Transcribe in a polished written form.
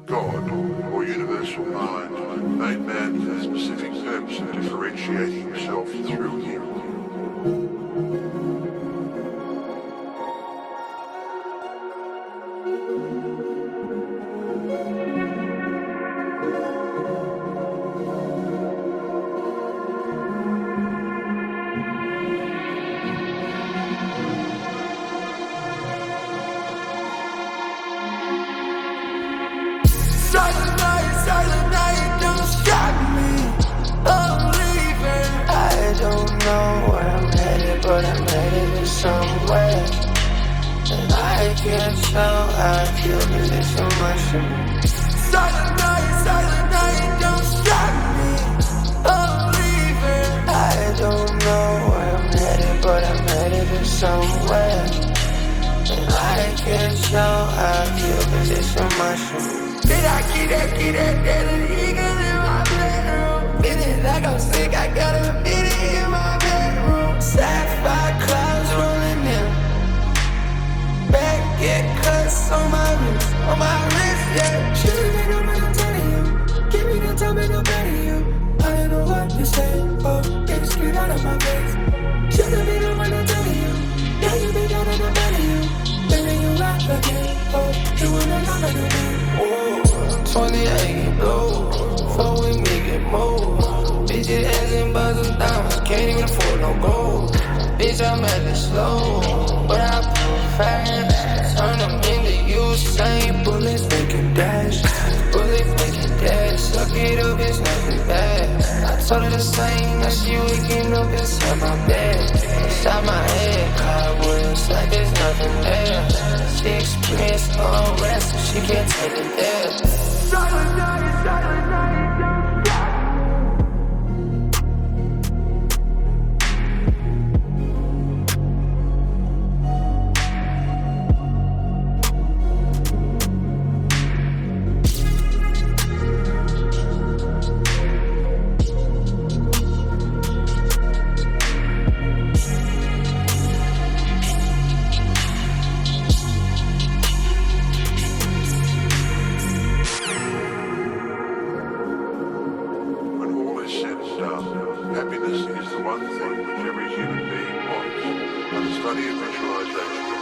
God, or universal mind, made man for the specific purpose of differentiating himself through him. Silent night, don't stop me. I'm leaving. I don't know where I'm headed, but I'm headed to somewhere. And I can't tell how I feel, cause it's so much for me. Silent night, don't stop me. I'm leaving. I don't know where I'm headed, but I'm headed to somewhere. And I can't tell how I feel, cause it's so much for me. Did I get that eagle in my bedroom? Feeling like I'm sick, I got a minute in my bedroom. Sapphire clouds rolling in. Back get cuts on my wrist, yeah. Should've been on what I'm telling you. Give me the time and I'll better you. I don't know what to say, oh, get it straight out of my face. Should've been on what I'm telling you. Yeah, you been down and I'm better you. Baby, you rock again, oh, you wanna know better me. 28 low, before we make it move. Bitches asking about some diamonds, can't even afford no gold. Bitch, I'm at the slow, but I pull fast. Turn them into Usain bullets, make it dash. Bullets make it dash, suck it up, it's nothing bad. I told her the same, now she waking up inside my bed. Inside my head, cobwebs like there's nothing there. She experienced unrest, so she can't take it there. Silent night, don't stop. Happiness is the one thing which every human being wants, and the study of visualization